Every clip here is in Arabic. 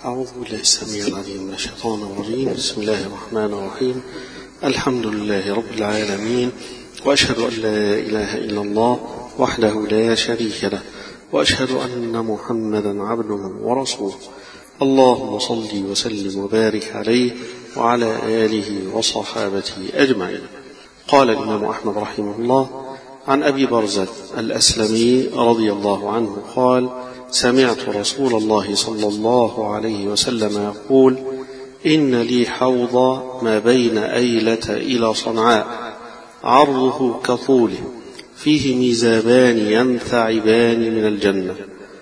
أعوذ بالله السميع العليم من الشيطان الرجيم. بسم الله الرحمن الرحيم. الحمد لله رب العالمين، وأشهد أن لا إله إلا الله وحده لا شريك له، وأشهد أن محمدا عبده ورسوله. اللهم صل وسلم وبارك عليه وعلى آله وصحابته أجمعين. قال الإمام أحمد رحمه الله عن أبي برزة الأسلمي رضي الله عنه قال: سمعت رسول الله صلى الله عليه وسلم يقول: إن لي حوض ما بين أيلة إلى صنعاء، عرضه كطوله، فيه ميزابان ينثعبان من الجنة،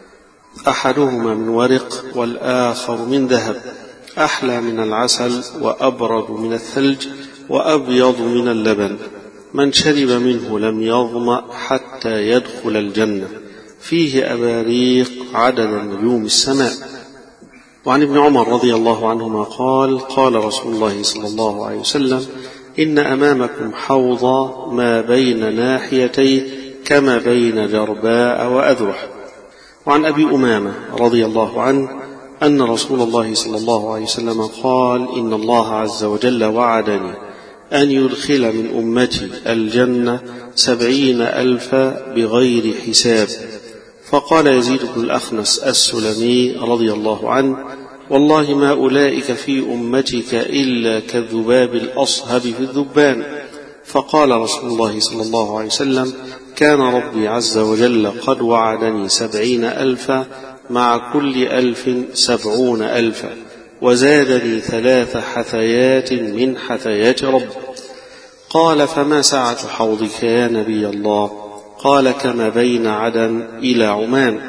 أحدهما من ورق والآخر من ذهب، أحلى من العسل وأبرد من الثلج وأبيض من اللبن، من شرب منه لم يظمأ حتى يدخل الجنة، فيه أباريق عدد نجوم السماء. وعن ابن عمر رضي الله عنهما قال: قال رسول الله صلى الله عليه وسلم: إن أمامكم حوضا ما بين ناحيتيه كما بين جرباء وأذرح. وعن أبي أمامة رضي الله عنه أن رسول الله صلى الله عليه وسلم قال: إن الله عز وجل وعدني أن يدخل من أمتي الجنة 70,000 بغير حساب. فقال يزيد بن الأخنس السلمي رضي الله عنه: والله ما أولئك في أمتك إلا كالذباب الأصهب في الذبان. فقال رسول الله صلى الله عليه وسلم: كان ربي عز وجل قد وعدني 70,000 مع كل 1,000 70,000، وزادني 3 حثيات من حثيات رب. قال: فما سعة حوضك يا نبي الله؟ قال: كما بين عدن إلى عمان،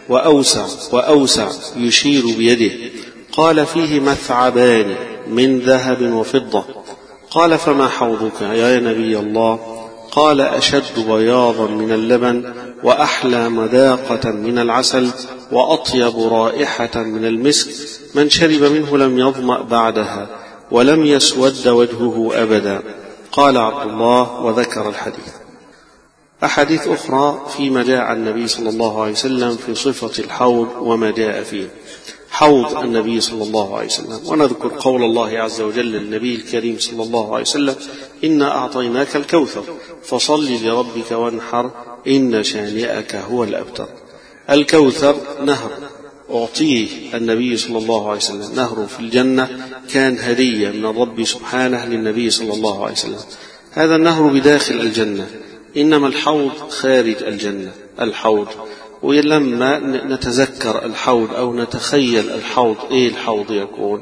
وأوسع يشير بيده. قال: فيه مثعبان من ذهب وفضة. قال: فما حوضك يا نبي الله؟ قال: أشد بياضا من اللبن، وأحلى مذاقة من العسل، وأطيب رائحة من المسك، من شرب منه لم يظمأ بعدها ولم يسود وجهه أبدا. قال عبد الله وذكر الحديث. أحاديث أخرى فيما جاء عن النبي صلى الله عليه وسلم في صفة الحوض وما جاء فيه. حوض النبي صلى الله عليه وسلم، ونذكر قول الله عز وجل للنبي الكريم صلى الله عليه وسلم: إنا أعطيناك الكوثر فصل لربك وانحر إن شانئك هو الأبتر. الكوثر نهر أعطيه النبي صلى الله عليه وسلم، نهر في الجنة، كان هدية من الرب سبحانه للنبي صلى الله عليه وسلم. هذا النهر بداخل الجنة، إنما الحوض خارج الجنة. الحوض، ولما نتذكر الحوض أو نتخيل الحوض، إيه الحوض يكون؟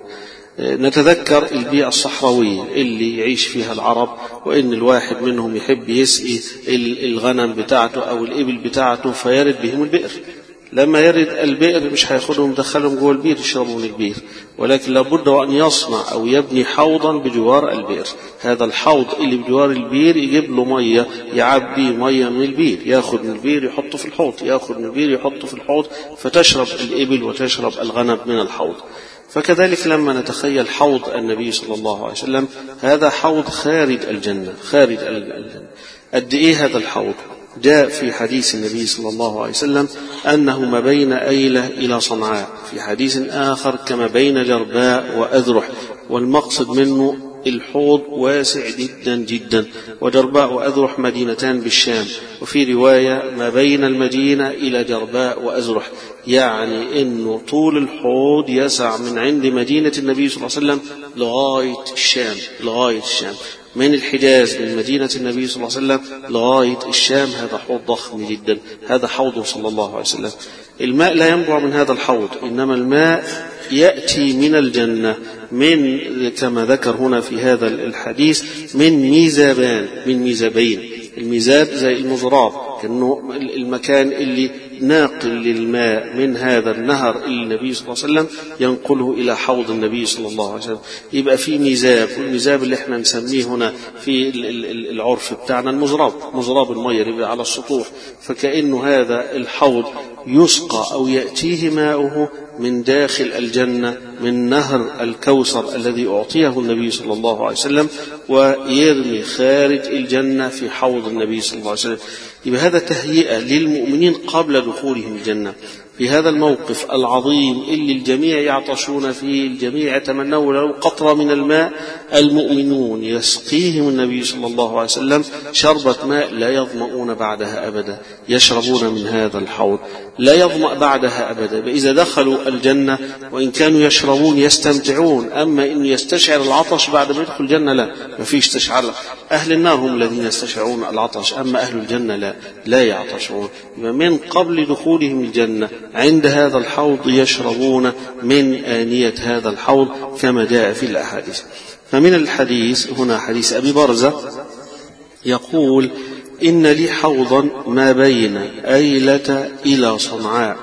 نتذكر البيئة الصحراوية اللي يعيش فيها العرب، وإن الواحد منهم يحب يسقي الغنم بتاعته أو الإبل بتاعته فيرد بهم البئر. لما يرد البئر مش هياخدهم دخلهم جوه البئر يشربوا من البئر، ولكن لابد أن يصنع أو يبني حوضا بجوار البئر. هذا الحوض اللي بجوار البئر يجيب له مية، يعبي مية من البئر، ياخد من البئر يحطه في الحوض، ياخد من البئر يحطه في الحوض، فتشرب الإبل وتشرب الغنم من الحوض. فكذلك لما نتخيل حوض النبي صلى الله عليه وسلم، هذا حوض خارج الجنة، خارج الجنة. قد إيه هذا الحوض؟ جاء في حديث النبي صلى الله عليه وسلم أنه ما بين أيلة إلى صنعاء، في حديث آخر كما بين جرباء وأذرح، والمقصد منه الحوض واسع جدا جدا. وجرباء وأذرح مدينتان بالشام، وفي رواية ما بين المدينة إلى جرباء وأذرح، يعني إنه طول الحوض يسع من عند مدينة النبي صلى الله عليه وسلم لغاية الشام، لغاية الشام، من الحجاز من مدينة النبي صلى الله عليه وسلم لغاية الشام. هذا حوض ضخم جدا، هذا حوضه صلى الله عليه وسلم. الماء لا ينبع من هذا الحوض، إنما الماء يأتي من الجنة، من كما ذكر هنا في هذا الحديث من ميزابان، من ميزابين. الميزاب زي المزراب، كأنه المكان اللي ناقل للماء من هذا النهر اللي النبي صلى الله عليه وسلم ينقله إلى حوض النبي صلى الله عليه وسلم. يبقى في ميزاب، والميزاب اللي احنا نسميه هنا في العرف بتاعنا المزراب، مزراب المية اللي على السطوح. فكأنه هذا الحوض يسقى أو يأتيه ماؤه من داخل الجنة، من نهر الكوثر الذي أعطيه النبي صلى الله عليه وسلم، ويرمي خارج الجنة في حوض النبي صلى الله عليه وسلم. يبقى هذا تهيئة للمؤمنين قبل دخولهم الجنة. في هذا الموقف العظيم اللي الجميع يعطشون فيه، الجميع يتمنون له قطرة من الماء، المؤمنون يسقيهم النبي صلى الله عليه وسلم شربة ماء لا يظمؤون بعدها أبدا، يشربون من هذا الحوض لا يظمأ بعدها أبدا. إذا دخلوا الجنة وإن كانوا يشربون يستمتعون، أما إن يستشعر العطش بعد ما يدخل الجنة ما فيش استشعار. أهل النار هم الذين يستشعرون العطش، أما أهل الجنة لا يعطشون. من قبل دخولهم الجنة عند هذا الحوض يشربون من آنية هذا الحوض كما جاء في الأحاديث. فمن الحديث هنا حديث أبي برزة يقول: إن لي حوضا ما بين أيلة إلى صنعاء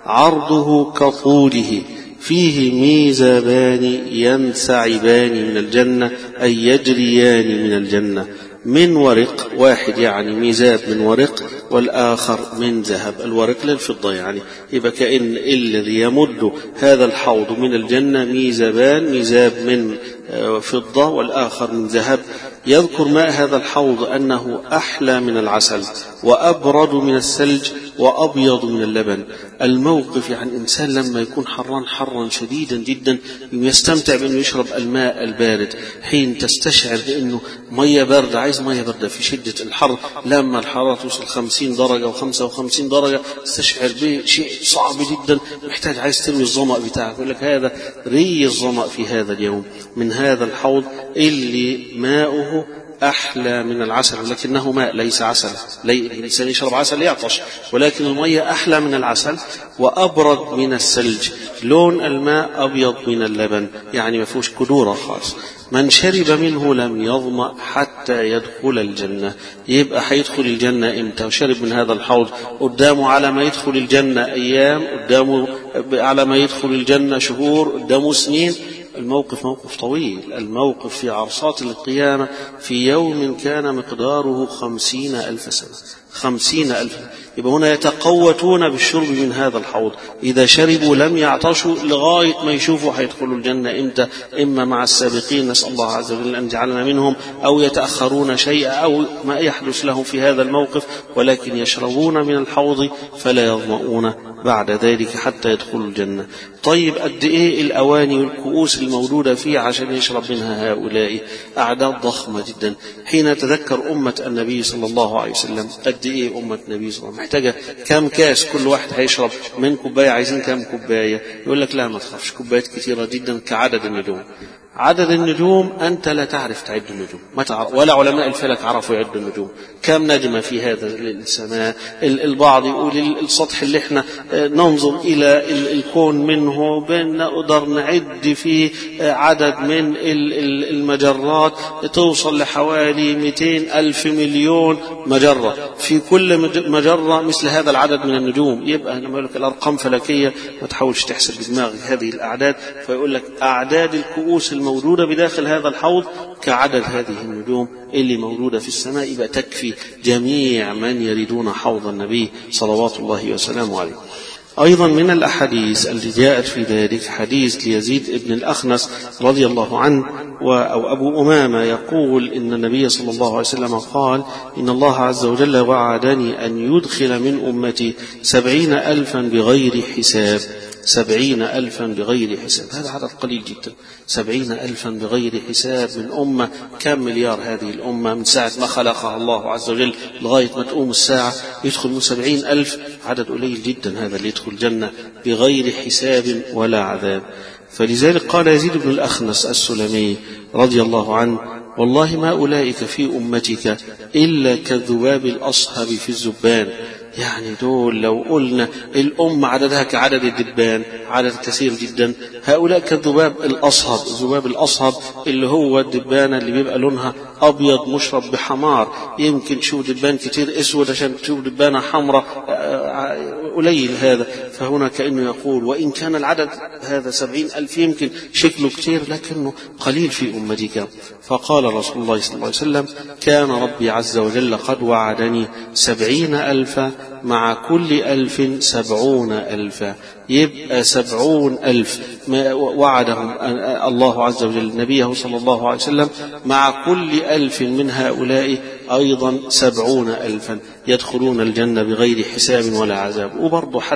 عرضه كطوله، فيه ميزابان ينسعبان من الجنة، أي يجريان من الجنة، من ورق، واحد يعني ميزاب من ورق والآخر من ذهب. الورق للفضة يعني، يبقى كأن الذي يمد هذا الحوض من الجنة ميزابان، ميزاب من فضة والآخر من ذهب. يذكر ماء هذا الحوض أنه أحلى من العسل وأبرد من الثلج وأبيض من اللبن. الموقف يعني إنسان لما يكون حرا شديدا جدا يستمتع بأنه يشرب الماء البارد، حين تستشعر بأنه مية باردة، عايز مية باردة في شدة الحر، لما الحرارة توصل 50 درجة و55 درجة تستشعر بشيء صعب جدا، محتاج عايز تروي الظمأ بتاعك. يقول لك هذا ري الظمأ في هذا اليوم من هذا الحوض اللي ماؤه أحلى من العسل، ولكنه ماء ليس عسل. الإنسان يشرب عسل يعطش، ولكن المية أحلى من العسل وأبرد من الثلج. لون الماء أبيض من اللبن، يعني ما فيهوش كدورة خالص. من شرب منه لم يظمأ حتى يدخل الجنة. يبقى حيدخل الجنة إمتى؟ وشرب من هذا الحوض قدامه على ما يدخل الجنة أيام، قدامه على ما يدخل الجنة شهور، قدامه سنين. الموقف موقف طويل، الموقف في عرصات القيامة في يوم كان مقداره 50,000 سنة. 50,000. يبقى هنا يتقوتون بالشرب من هذا الحوض، إذا شربوا لم يعطشوا لغاية ما يشوفوا حيدخلوا الجنة إمتى، إما مع السابقين نسأل الله عز وجل أن يجعلنا منهم، أو يتأخرون شيئا، أو ما يحدث لهم في هذا الموقف، ولكن يشربون من الحوض فلا يظمؤون بعد ذلك حتى يدخلوا الجنة. طيب قد إيه الأواني والكؤوس الموجودة فيه عشان يشرب منها هؤلاء؟ أعداد ضخمة جدا. حين نتذكر أمة النبي صلى الله عليه وسلم، قد إيه أمة النبي صلى الله عليه وسلم محتاجة كم كاس؟ كل واحد هيشرب من كوباية، عايزين كم كوباية؟ يقول لك لا ما تخافش، كوبايات كثيرة جدا كعدد النجوم. عدد النجوم أنت لا تعرف تعد النجوم، ما تعرف، ولا علماء الفلك عرفوا يعدوا النجوم. كم نجمة في هذا السماء؟ البعض يقول السطح اللي احنا ننظر إلى الكون منه بنقدر نعد فيه عدد من المجرات توصل لحوالي 200,000 مليون مجرة، في كل مجرة مثل هذا العدد من النجوم. يبقى لما يقول لك الأرقام فلكية ما تحاولش تحسب بدماغك هذه الأعداد، فيقول لك أعداد الكؤوس الموجودة بداخل هذا الحوض كعدد هذه النجوم اللي موجودة في السماء، يبقى تكفي جميع من يريدون حوض النبي صلوات الله وسلامه عليه. أيضا من الأحاديث التي جاءت في ذلك حديث ليزيد بن الأخنس رضي الله عنه أو أبو أمامة يقول إن النبي صلى الله عليه وسلم قال: إن الله عز وجل وعدني أن يدخل من أمتي 70,000 بغير حساب. 70,000 بغير حساب، هذا عدد قليل جدا. 70,000 بغير حساب من أمة كم مليار هذه الأمة من ساعة ما خلقها الله عز وجل لغاية ما تقوم الساعة، يدخل من 70,000، عدد قليل جدا هذا اللي يدخل الجنة بغير حساب ولا عذاب. فلذلك قال يزيد بن الأخنس السلمي رضي الله عنه: والله ما أولئك في أمتك إلا كالذباب الأصهب في الزبان. يعني دول لو قلنا الأمة عددها كعدد الدبان، عدد كثير جدا، هؤلاء كالذباب الأصهب. الذباب الأصهب اللي هو الدبانة اللي بيبقى لونها أبيض مشرب بحمار، يمكن تشوف دبان كتير أسود عشان تشوف دبانة حمراء، قليل هذا. فهنا كأنه يقول وإن كان العدد هذا 70,000 يمكن شكله كتير لكنه قليل في أمتك. فقال رسول الله صلى الله عليه وسلم: كان ربي عز وجل قد وعدني 70,000 مع كل 1,000 70,000. يبقى 70,000 وعدهم الله عز وجل نبيه صلى الله عليه وسلم، مع كل 1,000 من هؤلاء أيضا 70,000 يدخلون الجنة بغير حساب ولا عذاب. وبرضه حتى لو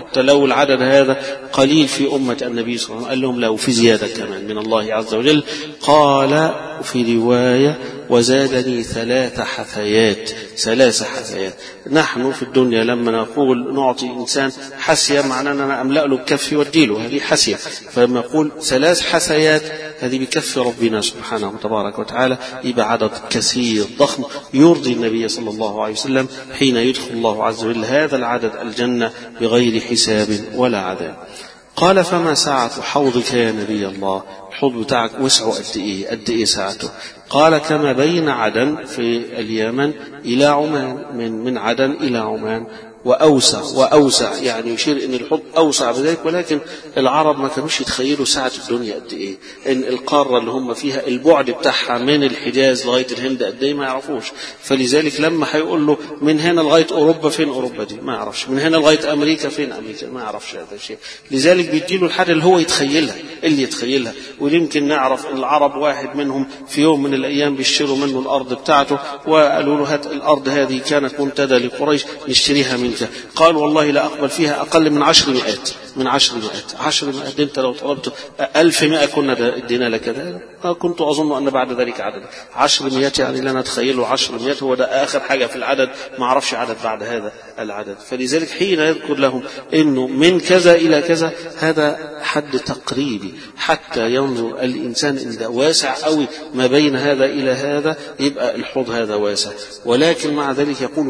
والعدد هذا قليل في أمة النبي صلى الله عليه وسلم. قال لهم: لو في زيادة كمان من الله عز وجل. قال في رواية: وزادني 3 حثيات. 3 حثيات. نحن في الدنيا لما نقول نعطي إنسان حسية معناه أننا أملأ له بكفي واديله، هذه حسية. فلما نقول 3 حثيات هذه بكفي ربنا سبحانه وتبارك وتعالى، يبقى عدد كثير ضخم يرضي النبي صلى الله عليه وسلم حين يدخل الله عز وجل هذا العدد الجنة بغير حساب ولا عذاب. قال: فما سعة حوضك يا نبي الله؟ الحوض بتاعك وسعه قد إيه؟ قد إيه سعته؟ قال: كما بين عدن في اليمن إلى عمان، من عدن إلى عمان، وأوسع يعني يشير إن الحوض أوسع بذلك. ولكن العرب ما كانوش يتخيلوا سعة الدنيا قد إيه، إن القارة اللي هم فيها البعد بتاعها من الحجاز لغاية الهند قد إيه ما يعرفوش. فلذلك لما هيقول له من هنا لغاية أوروبا، فين أوروبا دي؟ ما يعرفش. من هنا لغاية أمريكا، فين أمريكا؟ ما يعرفش هذا الشيء. لذلك بيديله الحاجة اللي هو يتخيلها، اللي يتخيلها. ويمكن نعرف إن العرب واحد منهم في يوم من الأيام بيشتروا منه الأرض بتاعته، وقالوا له: هات الأرض هذه كانت منتدى لقريش نشتريها منك. قال: والله لا أقبل فيها أقل من 10 مئات. من 10 مئات. 10 مئات أنت لو طلبت 1000 مئة كنا ادينا لك ذلك. كنت أظن أن بعد ذلك عدد 10 مئات، يعني لا نتخيله 10 مئات هو ده آخر حاجة في العدد، ما عرفش عدد بعد هذا العدد. فلذلك حين يذكر لهم إنه من كذا إلى كذا، هذا حد تقريبي حتى ينظر الإنسان إن ده واسع قوي ما بين هذا إلى هذا، يبقى الحوض هذا واسع. ولكن مع ذلك يقول: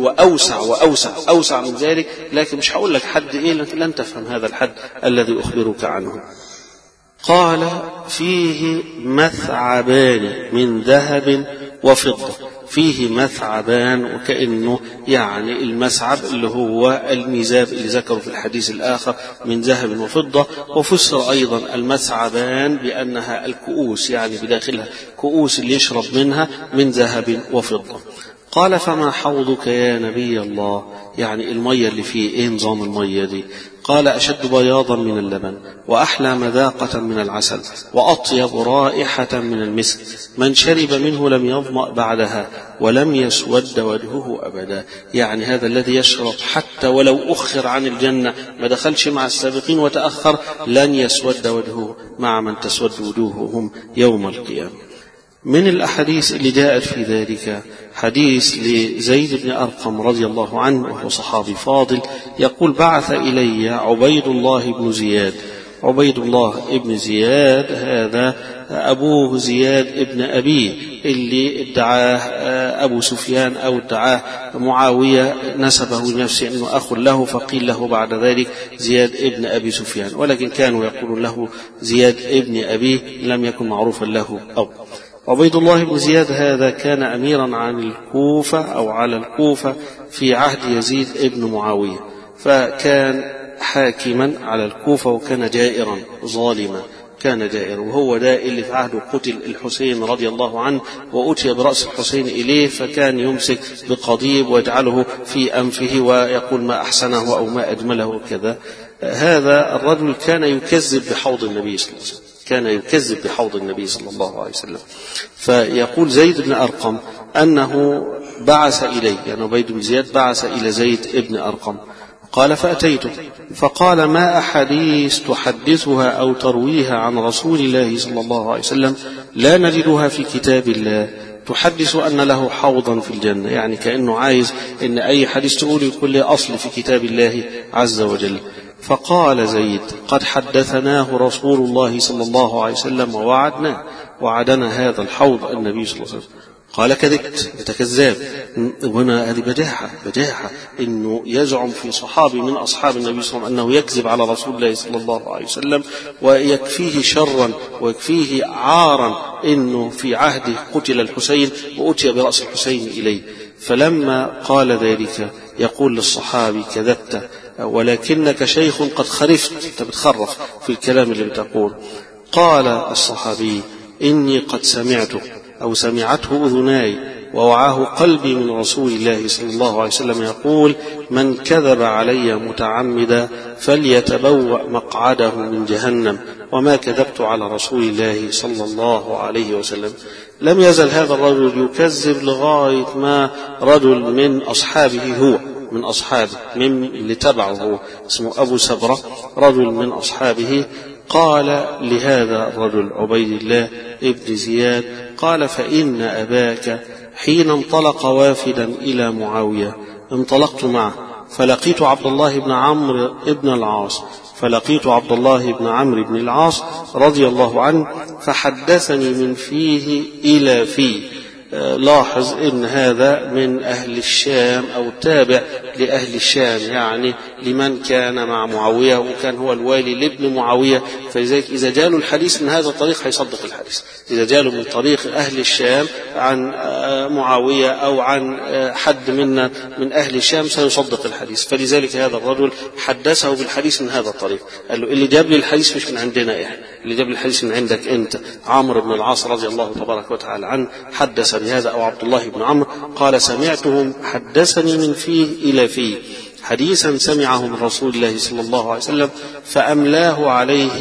وأوسع من ذلك. لكن مش هقول لك حد إيه، لن تفهم هذا الحد الذي أخبرك عنه. قال: فيه مثعبان من ذهب وفضة. فيه مثعبان، وكأنه يعني المسعب اللي هو الميزاب اللي ذكره في الحديث الآخر من ذهب وفضة. وفسر أيضا المثعبان بأنها الكؤوس، يعني بداخلها كؤوس اللي يشرب منها من ذهب وفضة. قال: فما حوضك يا نبي الله؟ يعني المية اللي فيه ايه نظام المية دي؟ قال: أشد بياضا من اللبن، وأحلى مذاقة من العسل، وأطيب رائحة من المسك، من شرب منه لم يظمأ بعدها، ولم يسود وجهه أبدا. يعني هذا الذي يشرب حتى ولو أخر عن الجنة، ما دخلش مع السابقين وتأخر، لن يسود وجهه مع من تسود وجوههم يوم القيامة. من الأحاديث اللي جاءت في ذلك حديث لزيد بن أرقم رضي الله عنه، وهو صحابي فاضل، يقول: بعث إلي عبيد الله بن زياد. عبيد الله بن زياد هذا أبوه زياد ابن أبيه، اللي ادعاه أبو سفيان أو ادعاه معاوية، نسبه لنفسه أنه أخ له، فقيل له بعد ذلك زياد ابن أبي سفيان، ولكن كانوا يقولون له زياد ابن أبيه، لم يكن معروفا له أو. عبيد الله بن زياد هذا كان أميرا عن الكوفة أو على الكوفة في عهد يزيد ابن معاوية، فكان حاكما على الكوفة، وكان جائرا ظالما، كان جائر. وهو ده اللي في عهده قتل الحسين رضي الله عنه، وأتي برأس الحسين إليه، فكان يمسك بقضيب ويجعله في أنفه ويقول: ما أحسنه أو ما أجمله كذا. هذا الرجل كان يكذب بحوض النبي صلى الله عليه وسلم، كان يكذب بحوض النبي صلى الله عليه وسلم. فيقول زيد بن أرقم أنه بعث إلي، يعني عبيد بن زياد بعث إلى زيد بن أرقم، قال: فأتيته فقال: ما أحاديث تحدثها أو ترويها عن رسول الله صلى الله عليه وسلم لا نجدها في كتاب الله تحدث أن له حوضا في الجنة؟ يعني كأنه عايز إن أي حديث تقول يكون له أصل في كتاب الله عز وجل. فقال زيد: قد حدثناه رسول الله صلى الله عليه وسلم وعدنا هذا الحوض النبي صلى الله عليه وسلم. قال: كذبت، أنت كذاب. هنا هذه بجاحة إنه يزعم في صحابي من أصحاب النبي صلى الله عليه وسلم أنه يكذب على رسول الله صلى الله عليه وسلم، ويكفيه شرا ويكفيه عارا إنه في عهده قتل الحسين وأتي برأس الحسين إليه. فلما قال ذلك يقول للصحابي: كذبت، ولكنك شيخ قد خرفت، أنت بتخرف في الكلام اللي بتقول. قال الصحابي: إني قد سمعته أذناي ووعاه قلبي من رسول الله صلى الله عليه وسلم يقول: من كذب علي متعمدا فليتبوأ مقعده من جهنم، وما كذبت على رسول الله صلى الله عليه وسلم. لم يزل هذا الرجل يكذب لغاية ما رجل من أصحابه هو من أصحابه من اللي تبعه اسمه أبو سبرة، رجل من أصحابه، قال لهذا الرجل عبيد الله ابن زياد قال: فإن أباك حين انطلق وافدا إلى معاوية انطلقت معه فلقيت عبد الله بن عمرو بن العاص رضي الله عنه فحدثني من فيه إلى فيه. لاحظ إن هذا من أهل الشام أو تابع لأهل الشام، يعني لمن كان مع معاوية وكان هو الوالي لابن معاوية، فلذلك إذا جاله الحديث من هذا الطريق هيصدق الحديث. إذا جاله من طريق أهل الشام عن معاوية أو عن حد منا من أهل الشام سيصدق الحديث. فلذلك هذا الرجل حدثه بالحديث من هذا الطريق، قال له: اللي جاب لي الحديث مش من عندنا إحنا، اللي جاب لي الحديث من عندك أنت. عمرو بن العاص رضي الله تبارك وتعالى عنه حدث بهذا، أو عبد الله بن عمرو قال: سمعتهم حدثني من فيه إلى فيه حديثا سمعه من رسول الله صلى الله عليه وسلم فأملاه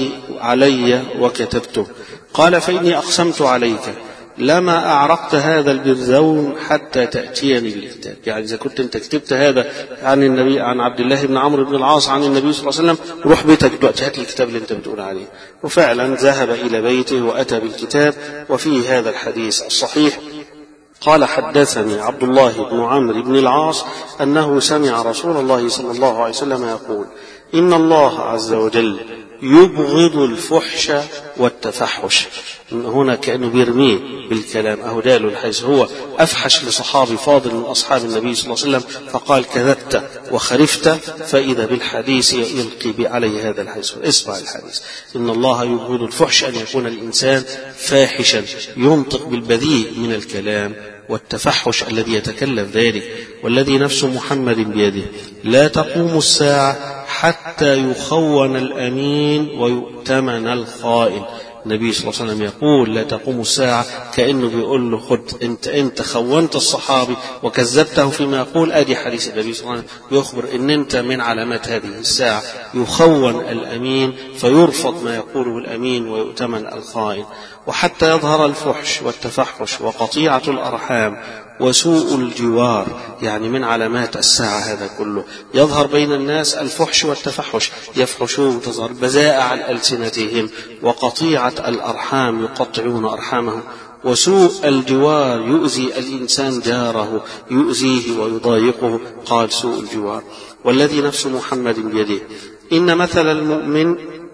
علي وكتبته. قال: فإني أقسمت عليك لما أعرقت هذا البرزون حتى تأتيني بالكتاب. يعني إذا كنت أنت كتبت هذا عن النبي، عن عبد الله بن عمرو بن العاص عن النبي صلى الله عليه وسلم، روح بيتك دلوقتي هات الكتاب اللي أنت بتقول عليه. وفعلا ذهب إلى بيته وأتى بالكتاب وفيه هذا الحديث الصحيح. قال: حدثني عبد الله بن عمرو بن العاص أنه سمع رسول الله صلى الله عليه وسلم يقول: إن الله عز وجل يبغض الفحش والتفحش. هنا كأنه بيرميه بالكلام، أهو داله حيث هو أفحش لصحابي فاضل من أصحاب النبي صلى الله عليه وسلم فقال: كذبت وخرفت، فإذا بالحديث يلقي عليه هذا الحديث. اسمع الحديث: إن الله يبغض الفحش أن يكون الإنسان فاحشا ينطق بالبذيء من الكلام، والتفحش الذي يتكلم ذلك. والذي نفس محمد بيده لا تقوم الساعة حتى يخون الأمين ويؤتمن الخائن. النبي صلى الله عليه وسلم يقول: لا تقوم الساعة، كأنه بيقول له: خد انت خونت الصحابي وكذبته فيما يقول. ادي حديث النبي صلى الله عليه وسلم يخبر ان انت من علامات هذه الساعة يخون الأمين فيرفض ما يقوله الأمين ويؤتمن الخائن. وحتى يظهر الفحش والتفحش وقطيعة الأرحام وسوء الجوار، يعني من علامات الساعة هذا كله يظهر بين الناس الفحش والتفحش، يفحشون تظهر بذاء عن ألسنتهم، وقطيعة الأرحام يقطعون أرحامهم، وسوء الجوار يؤذي الإنسان جاره يؤذيه ويضايقه. قال: سوء الجوار. والذي نفس محمد بيده إن مثل المؤمن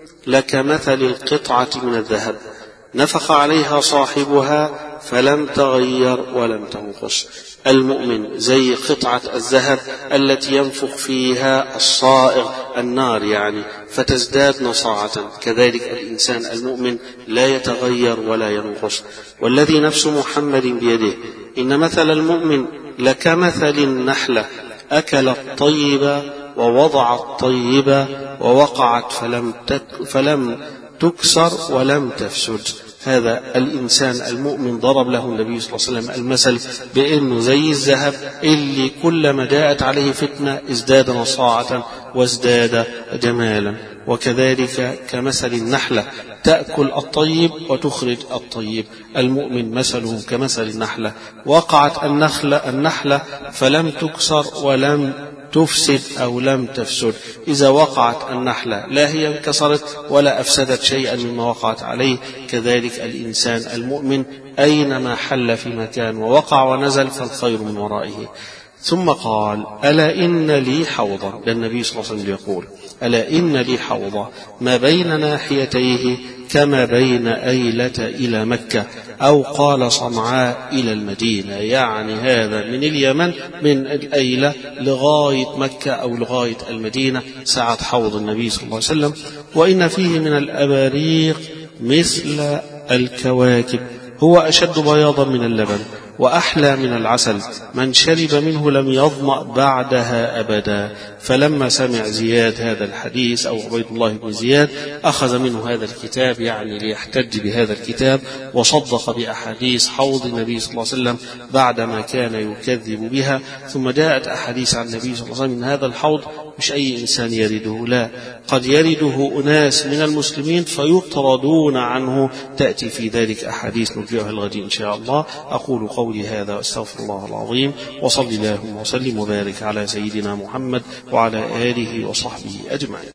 لكمثل القطعة من الذهب نفخ عليها صاحبها فلم تغير ولم تنقص. المؤمن زي قطعة الذهب التي ينفخ فيها الصائغ النار يعني فتزداد نصاعة، كذلك الإنسان المؤمن لا يتغير ولا ينقص. والذي نفس محمد بيده إن مثل المؤمن لكمثل النحلة أكلت طيبا ووضعت طيبا ووقعت فلم تكسر ولم تفسد. هذا الإنسان المؤمن ضرب له النبي صلى الله عليه وسلم المثل بأنه زي الذهب اللي كلما جاءت عليه فتنة ازداد نصاعة وازداد جمالا. وكذلك كمثل النحلة تأكل الطيب وتخرج الطيب. المؤمن مثله كمثل النحلة، وقعت النحلة فلم تكسر ولم تفسد أو لم تفسد. إذا وقعت النحلة لا هي انكسرت ولا أفسدت شيئا مما وقعت عليه. كذلك الإنسان المؤمن أينما حل في مكان ووقع ونزل فالخير من ورائه. ثم قال: ألا إن لي حوضا. ده النبي صلى الله عليه وسلم يقول: ألا إن لي حوضا ما بين ناحيتيه كما بين أيلة إلى مكة، أو قال صنعاء إلى المدينة. يعني هذا من اليمن من الأيلة لغاية مكة أو لغاية المدينة سعة حوض النبي صلى الله عليه وسلم. وإن فيه من الأباريق مثل الكواكب، هو أشد بياضا من اللبن وأحلى من العسل، من شرب منه لم يظمأ بعدها أبدا. فلما سمع زياد هذا الحديث أو عبيد الله بن زياد أخذ منه هذا الكتاب، يعني ليحتج بهذا الكتاب، وصدق بأحاديث حوض النبي صلى الله عليه وسلم بعدما كان يكذب بها. ثم جاءت أحاديث عن النبي صلى الله عليه وسلم من هذا الحوض مش أي إنسان يرده، لا، قد يرده أناس من المسلمين فيطردون عنه، تأتي في ذلك أحاديث نرجعها الغد إن شاء الله. أقول قولي هذا وأستغفر الله العظيم، وصل اللهم وسلم وبارك على سيدنا محمد وعلى آله وصحبه أجمعين.